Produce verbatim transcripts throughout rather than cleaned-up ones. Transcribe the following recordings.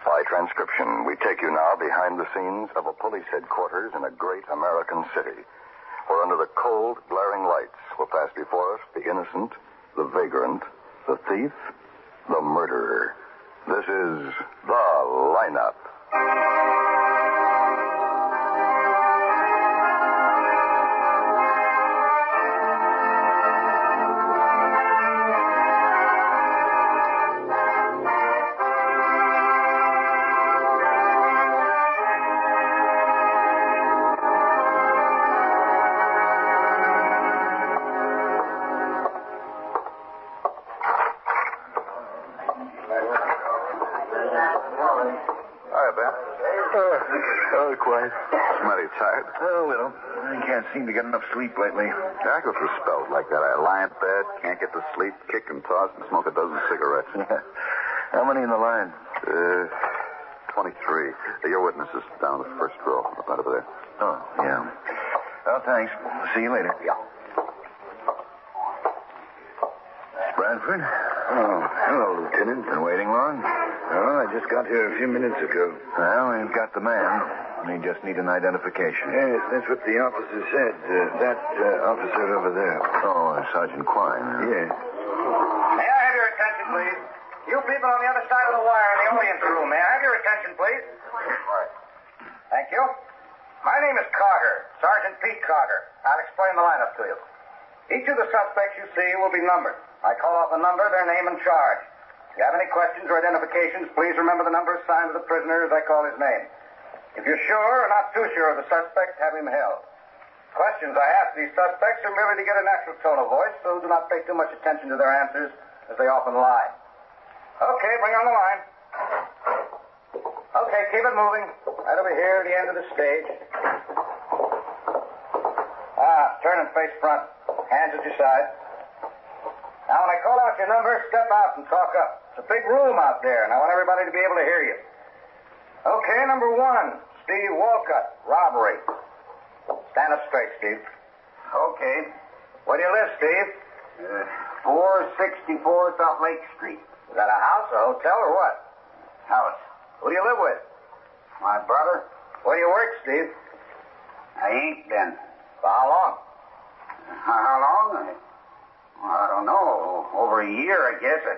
By transcription, we take you now behind the scenes of a police headquarters in a great American city, where under the cold, glaring lights will pass before us the innocent, the vagrant, the thief, the murderer. This is The Lineup. Oh, well, I can't seem to get enough sleep lately. I go through spells like that. I lie in bed, can't get to sleep, kick and toss, and smoke a dozen cigarettes. Yeah. How many in the line? Uh, twenty-three. Your witness is down the first row, right over there. Oh, yeah. Well, thanks. See you later. Yeah. Bradford? Oh, hello, Lieutenant. Been waiting long? Oh, I just got here a few minutes ago. Well, we've got the man. We just need an identification. Yes, that's what the officer said. Uh, that uh, officer over there. Oh, Sergeant Quine. Huh? Yes. May I have your attention, please? You people on the other side of the wire in the audience room, may I have your attention, please? Thank you. My name is Carter, Sergeant Pete Carter. I'll explain the lineup to you. Each of the suspects you see will be numbered. I call off the number, their name, and charge. If you have any questions or identifications, please remember the number assigned to the prisoner as I call his name. If you're sure or not too sure of the suspect, have him held. Questions I ask these suspects are merely to get a natural tone of voice, so do not pay too much attention to their answers, as they often lie. Okay, bring on the line. Okay, keep it moving. Right over here at the end of the stage. Ah, turn and face front. Hands at your side. Now, when I call out your number, step out and talk up. It's a big room out there, and I want everybody to be able to hear you. Okay, number one, Steve Walcott, robbery. Stand up straight, Steve. Okay. Where do you live, Steve? Uh, four sixty-four South Lake Street. Is that a house, a hotel, or what? House. Who do you live with? My brother. Where do you work, Steve? I ain't been. For how long? How long? I, I don't know. Over a year, I guess. I,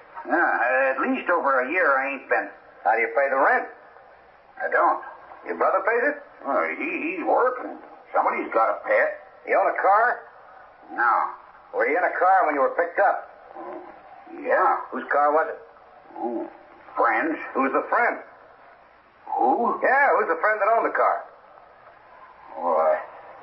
yeah, at least over a year I ain't been. How do you pay the rent? I don't. Your brother pays it? Well, he, he's working. Somebody's got to pay it. You own a car? No. Were you in a car when you were picked up? Yeah. Whose car was it? Oh, friends. Who's the friend? Who? Yeah, who's the friend that owned the car? Well, I,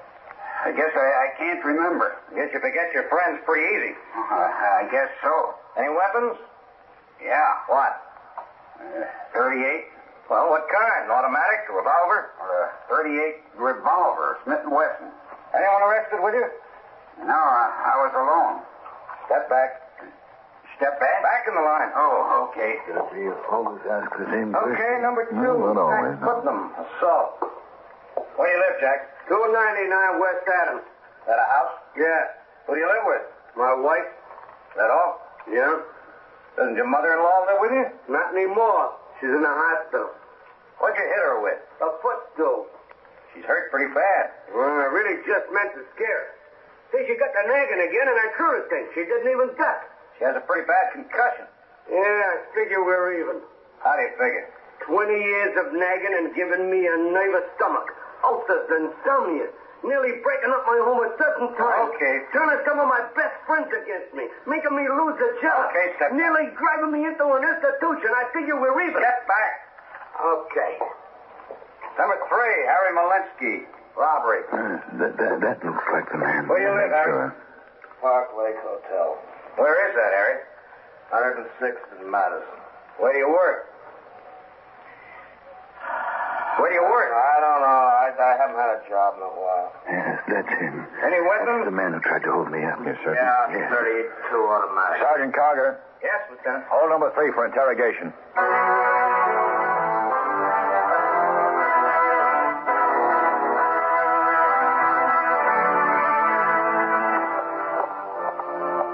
I guess I, I can't remember. I guess you forget your friends pretty easy. Uh, I guess so. Any weapons? Yeah. What? Uh, thirty-eight. Well, what kind? Automatic, revolver? Uh, thirty-eight revolver, Smith and Wesson. Anyone arrested with you? No, I, I was alone. Step back. Step back? Back in the line. Oh, okay. Does he always ask the same question? Okay, number two. No, not always. Jack Putnam, assault. Where do you live, Jack? two ninety-nine West Adams. Is that a house? Yeah. Who do you live with? My wife? Is that all? Yeah. Doesn't your mother-in-law live with you? Not anymore. She's in the hospital. What'd you hit her with? A footstool. She's hurt pretty bad. Well, I really just meant to scare her. See, she got the nagging again, and I threw her thing. She didn't even duck. She has a pretty bad concussion. Yeah, I figure we're even. How do you figure? Twenty years of nagging and giving me a nervous stomach. Ulcers, insomnia. Nearly breaking up my home a dozen times. Okay. Turning some of my best friends against me. Making me lose a job. Okay, step back. Nearly driving me into an institution. I figure we're even. Step back. Okay. Number three, Harry Malinsky. Robbery. Uh, that, that, that looks like the man. Where you live, Harry? Sure. Park Lake Hotel. Where is that, Harry? one oh sixth and Madison. Where do you work? Where do you work? I don't know. I, I haven't had a job in a while. Yes, that's him. Any That's weapons? the man who tried to hold me up. Yes, sir. Yeah, Yes. thirty-two automatic. Sergeant Carter, Yes, Lieutenant. hold number three for interrogation.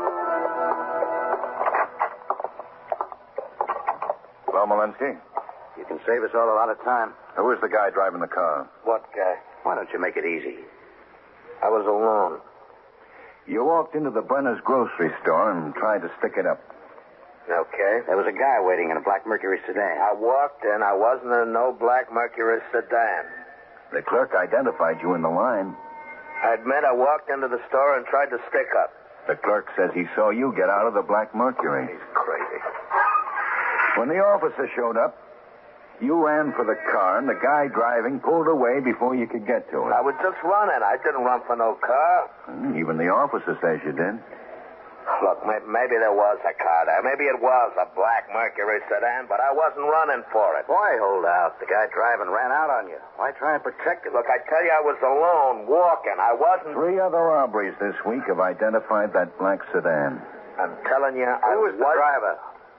Well, Malinsky, You can save us all a lot of time. Who was the guy driving the car? What guy? Why don't you make it easy? I was alone. You walked into the Brenner's grocery store and tried to stick it up. Okay. There was a guy waiting in a black Mercury sedan. I walked in. I wasn't in no black Mercury sedan. The clerk identified you in the line. I admit I walked into the store and tried to stick up. The clerk says he saw you get out of the black Mercury. He's crazy. When the officer showed up, you ran for the car, and the guy driving pulled away before you could get to it. I was just running. I didn't run for no car. Even the officer says you did. Look, maybe there was a car there. Maybe it was a black Mercury sedan, but I wasn't running for it. Why hold out? The guy driving ran out on you. Why try and protect it? Look, I tell you, I was alone, walking. I wasn't... Three other robberies this week have identified that black sedan. I'm telling you, I Who was the driver?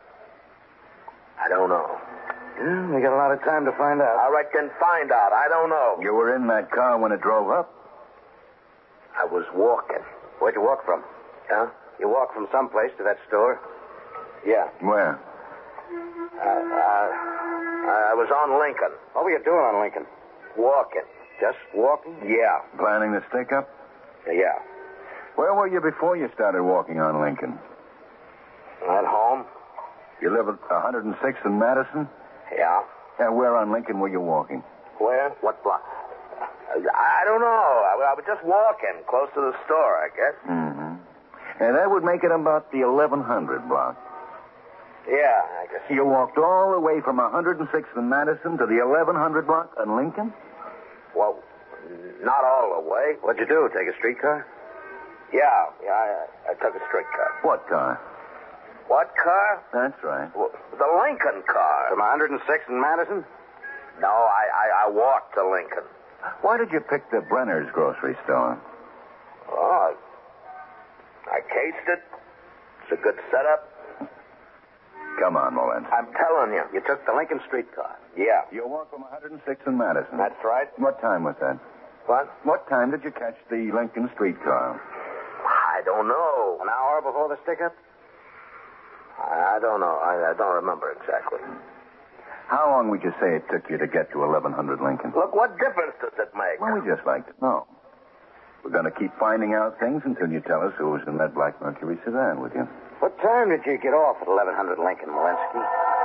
I don't know. Yeah, we got a lot of time to find out. I reckon find out. I don't know. You were in that car when it drove up? I was walking. Where'd you walk from? Huh? You walked from someplace to that store? Yeah. Where? Uh, uh, I was on Lincoln. What were you doing on Lincoln? Walking. Just walking? Yeah. Planning to stick up? Yeah. Where were you before you started walking on Lincoln? At home. You live at one oh sixth and Madison? Yeah. And where on Lincoln were you walking? Where? What block? I don't know. I, I was just walking close to the store, I guess. Mm-hmm. And that would make it about the eleven hundred block. Yeah, I guess. You walked all the way from one oh sixth and Madison to the eleven hundred block on Lincoln? Well, not all the way. What'd you do, take a streetcar? Yeah, yeah, I, I took a streetcar. What car? What car? That's right. Well, the Lincoln car. From one oh sixth and Madison? No, I, I, I walked to Lincoln. Why did you pick the Brenner's grocery store? Oh, I, I cased it. It's a good setup. Come on, Mullins. I'm telling you. You took the Lincoln streetcar? Yeah. You walked from one oh sixth and Madison? That's right. What time was that? What? What time did you catch the Lincoln streetcar? I don't know. An hour before the stick-up? I don't know. I, I don't remember exactly. How long would you say it took you to get to eleven hundred Lincoln? Look, what difference does it make? Well, we just like to know. We're going to keep finding out things until you tell us who was in that black Mercury sedan with you. What time did you get off at eleven hundred Lincoln, Walensky?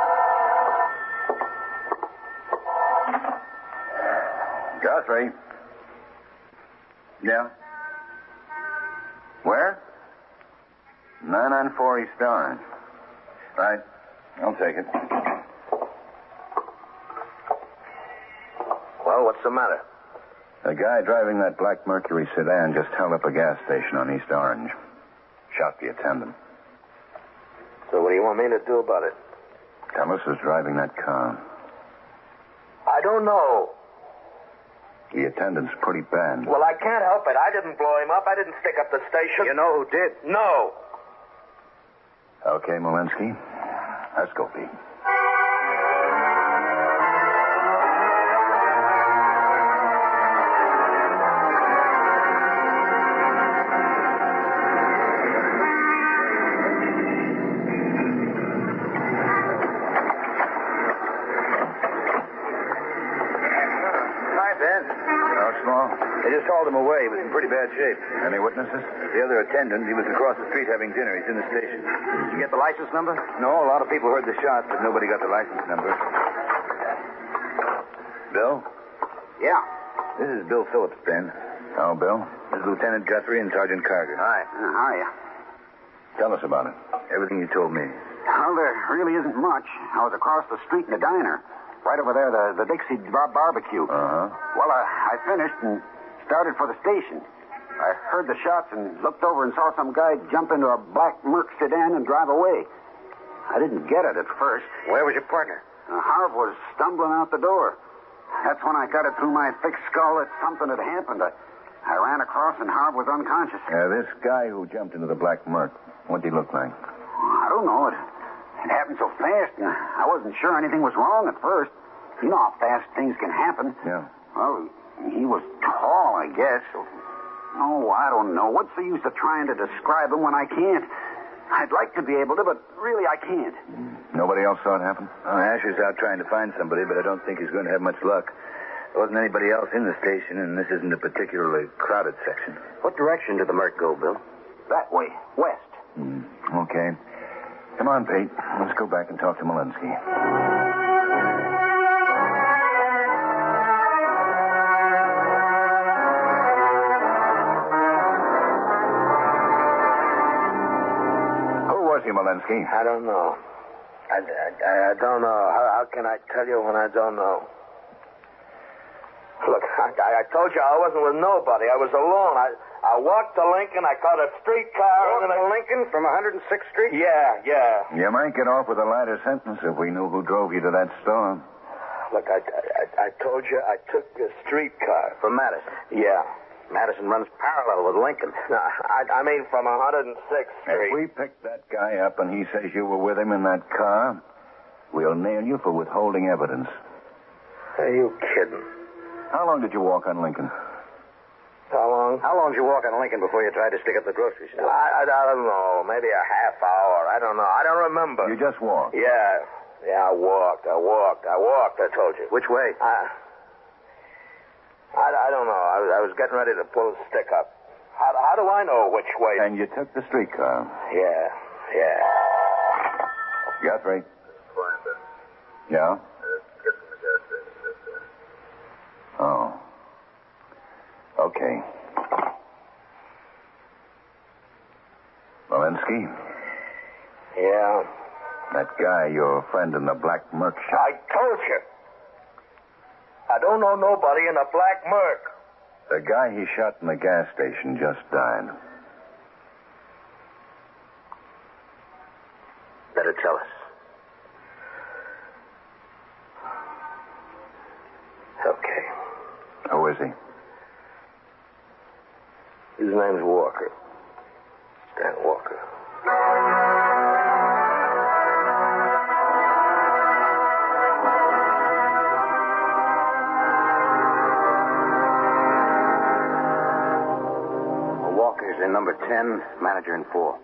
Guthrie. Yeah? Where? nine on four East Orange. Right. I'll take it. Well, what's the matter? The guy driving that black Mercury sedan just held up a gas station on East Orange. Shot the attendant. So what do you want me to do about it? Ellis was driving that car. I don't know. The attendant's pretty bad. Well, I can't help it. I didn't blow him up. I didn't stick up the station. You know who did? No. Okay, Molinsky. Let's go, Pete. They just hauled him away. He was in pretty bad shape. Any witnesses? The other attendant, he was across the street having dinner. He's in the station. Did you get the license number? No, a lot of people heard the shots, but nobody got the license number. Bill? Yeah. This is Bill Phillips, Ben. Oh, Bill? This is Lieutenant Guthrie and Sergeant Carter. Hi. Uh, how are you? Tell us about it. Everything you told me. Well, there really isn't much. I was across the street in the diner. Right over there, the, the Dixie bar- barbecue. Uh-huh. Well, uh, I finished and started for the station. I heard the shots and looked over and saw some guy jump into a black Merc sedan and drive away. I didn't get it at first. Where was your partner? Uh, Harv was stumbling out the door. That's when I got it through my thick skull that something had happened. I, I ran across and Harv was unconscious. Uh, this guy who jumped into the black Merc, what did he look like? I don't know. It, it happened so fast, and I wasn't sure anything was wrong at first. You know how fast things can happen. Yeah. Well, he was tall, I guess. Oh, I don't know. What's the use of trying to describe him when I can't? I'd like to be able to, but really I can't. Nobody else saw it happen? Oh, Asher's out trying to find somebody, but I don't think he's going to have much luck. There wasn't anybody else in the station, and this isn't a particularly crowded section. What direction did the Merc go, Bill? That way, west. Mm, okay. Come on, Pete. Let's go back and talk to Malinsky. Malinsky? I don't know. I, I, I don't know. How, how can I tell you when I don't know? Look, I, I told you I wasn't with nobody. I was alone. I, I walked to Lincoln. I caught a streetcar. Walked to Lincoln from one hundred sixth Street? Yeah, yeah. You might get off with a lighter sentence if we knew who drove you to that store. Look, I, I, I told you I took a streetcar. From Madison? Yeah. Madison runs parallel with Lincoln. No, I, I mean from one hundred sixth Street. If we pick that guy up and he says you were with him in that car, we'll nail you for withholding evidence. Are you kidding? How long did you walk on Lincoln? How long? How long did you walk on Lincoln before you tried to stick up the grocery store? I, I, I don't know. Maybe a half hour. I don't know. I don't remember. You just walked? Yeah. Yeah, I walked. I walked. I walked, I told you. Which way? I... I, I don't know. I was, I was getting ready to pull the stick up. How, how do I know which way? And you took the streetcar? Yeah, yeah. Guthrie? Yeah? Oh. Okay. Malinsky? Yeah? That guy, your friend in the black Merc shop. I told you. I don't know nobody in a black Merc. The guy he shot in the gas station just died. Better tell us. Okay. Who is he? His name's Walker. Stan Walker. Walker's in number ten, manager in four.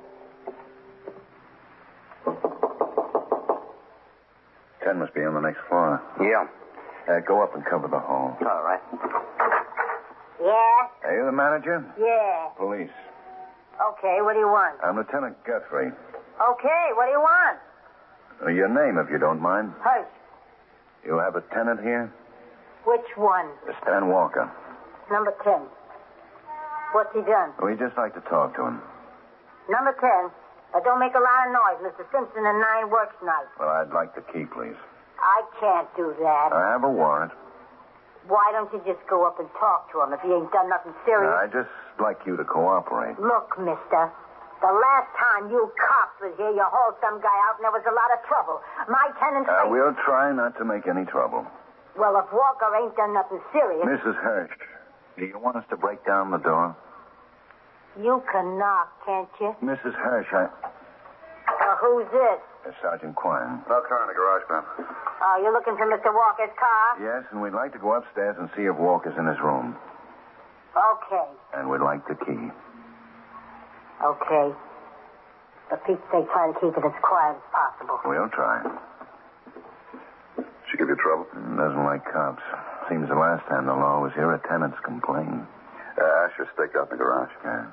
Ten must be on the next floor. Yeah. Uh, go up and cover the hall. All right. Yeah? Are you the manager? Yeah. Police. Okay, what do you want? I'm Lieutenant Guthrie. Okay, what do you want? Uh, your name, if you don't mind. Hush. You have a tenant here? Which one? Stan Walker. Number ten. What's he done? We'd just like to talk to him. Number ten. Now, don't make a lot of noise. Mister Simpson and nine works night. Well, I'd like the key, please. I can't do that. I have a warrant. Why don't you just go up and talk to him if he ain't done nothing serious? I'd just like you to cooperate. Look, mister. The last time you cops was here, you hauled some guy out and there was a lot of trouble. My tenant's... Uh, we'll try not to make any trouble. Well, if Walker ain't done nothing serious... Missus Hirsch, do you want us to break down the door? You can knock, can't you? Missus Hirsch, I... Uh, who's this? Uh, Sergeant Quine. No car in the garage, ma'am. Oh, you're looking for Mister Walker's car? Yes, and we'd like to go upstairs and see if Walker's in his room. Okay. And we'd like the key. Okay. But Pete, they try to keep it as quiet as possible. We'll try. She give you trouble? Doesn't like cops. Seems the last time the law was here, a tenant's complained. Uh, Asher staked out in the garage. Yeah.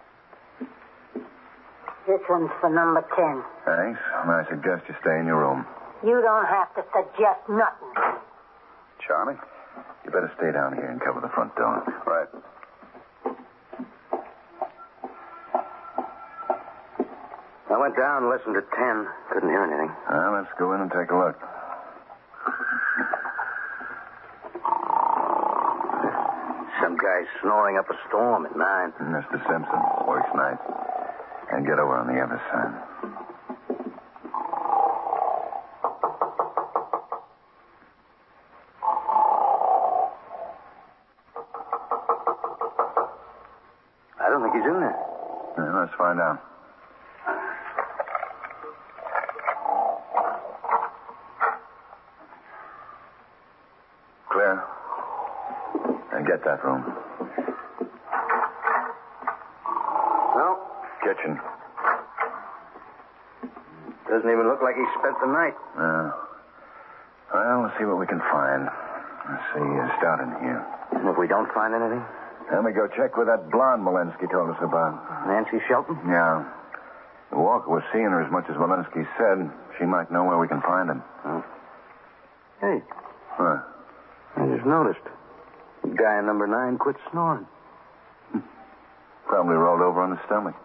This one's for number ten. Thanks. I suggest you stay in your room. You don't have to suggest nothing. Charlie? You better stay down here and cover the front door. Right. I went down and listened to ten. Couldn't hear anything. Well, let's go in and take a look. Some guy snoring up a storm at nine. Mister Simpson works nights. And get over on the other side. I don't think he's in there. Yeah, let's find out. Clear. And get that room. No. Kitchen. Doesn't even look like he spent the night. Uh, well, let's see what we can find. Let's see, uh, start in here. And if we don't find anything? Let me go check with that blonde Molensky told us about. Nancy Shelton? Yeah. Walker was seeing her as much as Molensky said. She might know where we can find him. Oh. Hey. What? I just noticed. The guy in number nine quit snoring. Probably rolled over on his stomach.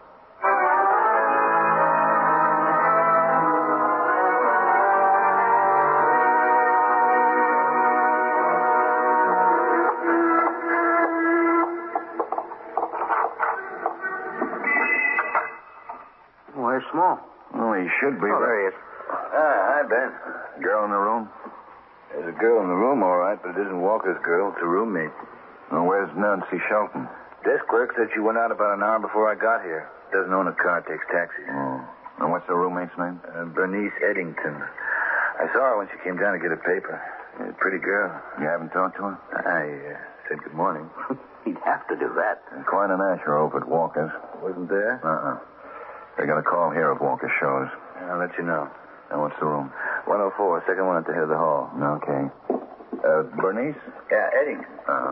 Where's Small? Well, he should be. Oh, there he is. Ah, hi, Ben. Girl in the room? There's a girl in the room, all right, but it isn't Walker's girl. It's a roommate. Well, where's Nancy Shelton? Desk clerk said she went out about an hour before I got here. Doesn't own a car, takes taxis. Oh. And what's the roommate's name? Uh, Bernice Eddington. I saw her when she came down to get a paper. A pretty girl. You haven't talked to her? I uh, said good morning. He'd have to do that. And quite an usher over at Walker's. Wasn't there? Uh-uh. They got a call here if Walker shows. I'll let you know. And what's the room? one oh four, second one at the head of the hall. Okay. Uh, Bernice? Yeah, Eddington. Uh-huh.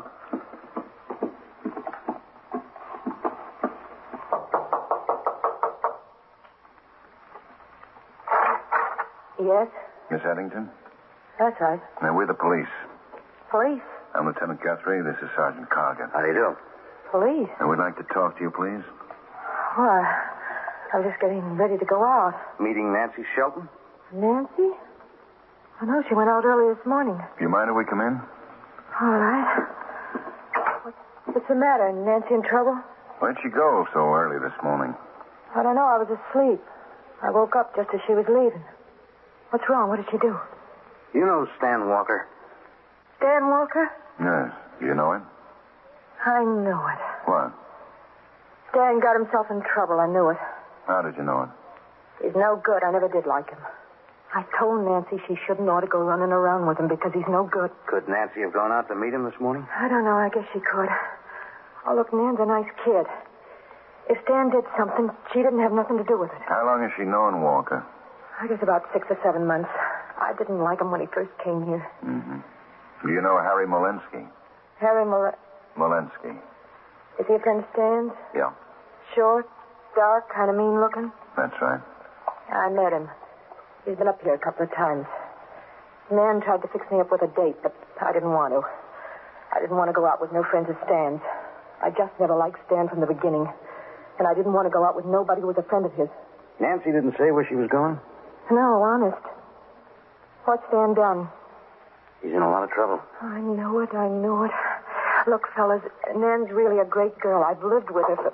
Yes? Miss Eddington? That's right. Now, we're the police. Police? I'm Lieutenant Guthrie. This is Sergeant Cargan. How do you do? Police? And we'd like to talk to you, please. Well, I'm just getting ready to go out. Meeting Nancy Shelton? Nancy? I know she went out early this morning. Do you mind if we come in? All right. What's, what's the matter? Nancy in trouble? Where'd she go so early this morning? I don't know. I was asleep. I woke up just as she was leaving. What's wrong? What did she do? You know Stan Walker? Dan Walker? Yes. Do you know him? I knew it. What? Dan got himself in trouble. I knew it. How did you know it? He's no good. I never did like him. I told Nancy she shouldn't ought to go running around with him because he's no good. Could Nancy have gone out to meet him this morning? I don't know. I guess she could. Oh, look, Nan's a nice kid. If Stan did something, she didn't have nothing to do with it. How long has she known Walker? I guess about six or seven months. I didn't like him when he first came here. Mm-hmm. Do you know Harry Molensky? Harry Mol... Molensky. Is he a friend of Stan's? Yeah. Short, dark, kind of mean looking? That's right. I met him. He's been up here a couple of times. Nan tried to fix me up with a date, but I didn't want to. I didn't want to go out with no friends of Stan's. I just never liked Stan from the beginning. And I didn't want to go out with nobody who was a friend of his. Nancy didn't say where she was going? No, honest. What's Stan done? He's in a lot of trouble. I knew it, I knew it. Look, fellas, Nan's really a great girl. I've lived with her for...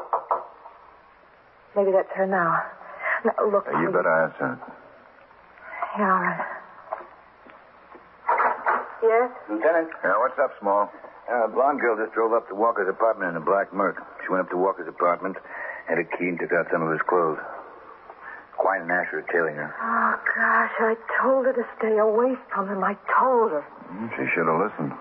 Maybe that's her now. Now, look... Uh, you please. better answer. Yeah, all right. Yes? Lieutenant? Yeah, what's up, Small? Uh, a blonde girl just drove up to Walker's apartment in a black Merc. She went up to Walker's apartment, had a key, and took out some of his clothes. Quine and Asher are tailing her. Oh, gosh, I told her to stay away from him. I told her. Mm, she should have listened.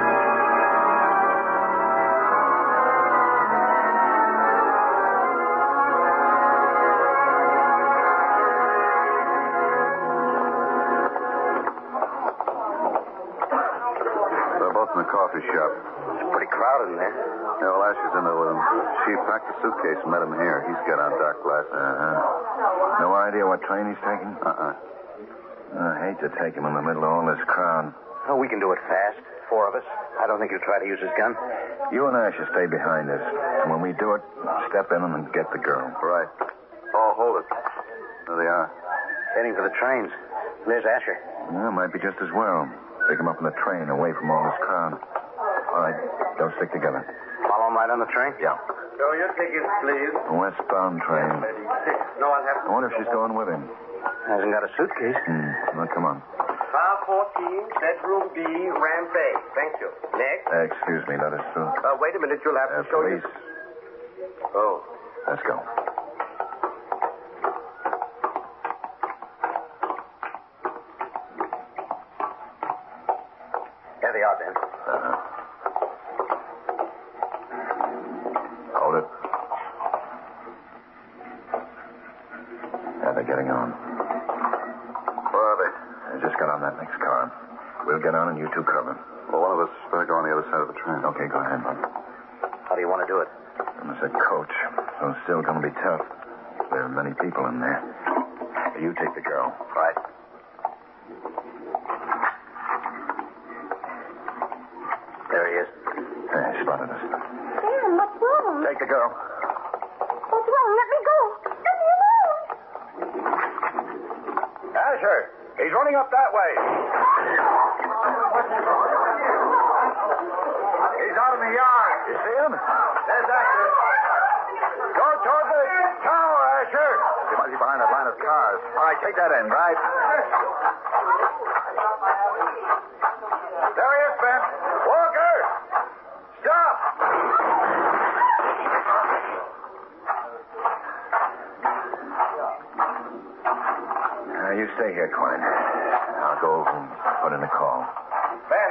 They're both in the coffee shop. It's pretty crowded in there. Yeah, well, Asher's in there with him. She packed the suitcase and met him here. He's got on dark glasses. Uh-huh. No idea what train he's taking? Uh-uh. I hate to take him in the middle of all this crowd. Oh, we can do it fast. Four of us. I don't think he'll try to use his gun. You and I should stay behind us. And when we do it, step in and get the girl. Right. Oh, hold it. There they are. Heading for the trains. There's Asher. Yeah, might be just as well. Pick him up in the train, away from all this crowd. All right, don't stick together. Follow him right on the train? Yeah. Show your tickets, please. Westbound train. No, I'll have I wonder if she's going with him. Hasn't got a suitcase. Hmm. Well, come on. Car fourteen, bedroom B, Ram Bay. Thank you. Next. Uh, excuse me, let us through. Uh, wait a minute, you'll have Uh, to show police. you. Oh. Let's go. There they are, then. Uh-huh. Hold it. Yeah, they're getting on. I just got on that next car. We'll get on and you two cover. Well, one of us better go on the other side of the train. Okay, go ahead, Bud. How do you want to do it? I'm a coach, so it's still going to be tough. There are many people in there. You take the girl. Right. There he is. Hey, he spotted us. Dan, what's wrong? Take the girl. What's wrong? Let me go. Let me alone. Asher, he's running up that way. He's out in the yard. You see him? There's Asher. Go toward the tower, Asher. He might be behind that line of cars. All right, take that end, right? There he is, Ben. Walker! Stop! Uh, you stay here, Klein. I'll go over and put in a call. Ben.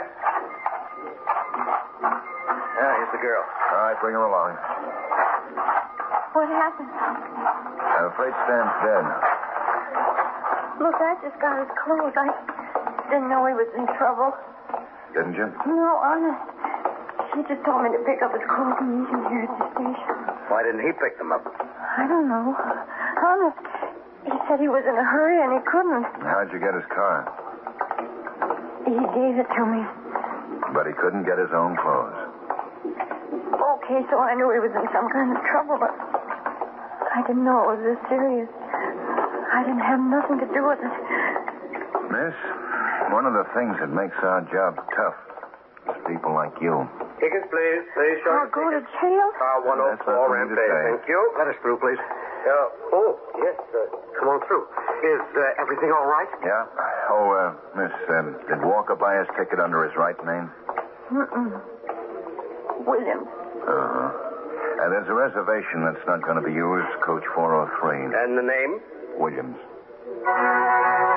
Yeah, here's the girl. All right, bring her along. What happened? I'm afraid Stan's dead. Look, I just got his clothes. I didn't know he was in trouble. Didn't you? No, honest. She just told me to pick up his clothes and meet him here at the station. Why didn't he pick them up? I don't know. Honest. He said he was in a hurry and he couldn't. How'd you get his car? He gave it to me. But he couldn't get his own clothes. Okay, so I knew he was in some kind of trouble, but I didn't know it was this serious. I didn't have nothing to do with it. Miss, one of the things that makes our job tough is people like you. Tickets, please. Please, I'll go to jail? Car one oh four, Rampage. Thank you. Let us through, please. Uh, oh, yes. Uh, come on through. Is uh, everything all right? Yeah? Oh, uh, Miss, um, did Walker buy his ticket under his right name? Mm-mm. William. Uh-huh. And there's a reservation that's not going to be used, coach four oh three. And the name? Williams.